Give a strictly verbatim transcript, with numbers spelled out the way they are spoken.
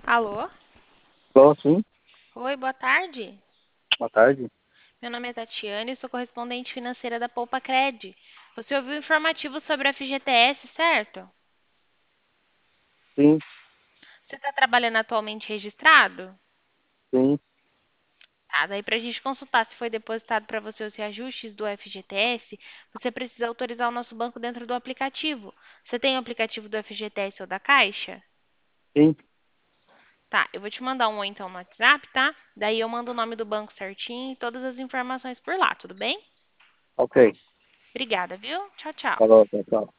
Alô? Estou sim. Oi, boa tarde. Boa tarde. Meu nome é Tatiane e sou correspondente financeira da Poupa Cred. Você ouviu o informativo sobre a F G T S, certo? Sim, Você está trabalhando atualmente registrado? sim, Tá, daí para a gente consultar se foi depositado para você os reajustes do F G T S, você precisa autorizar o nosso banco dentro do aplicativo. Você tem o aplicativo do F G T S ou da Caixa? sim. Tá, eu vou te mandar um oi então no WhatsApp, tá? Daí eu mando o nome do banco certinho e todas as informações por lá, tudo bem? Ok. Obrigada, viu? Tchau, tchau. Falou, tchau, tchau.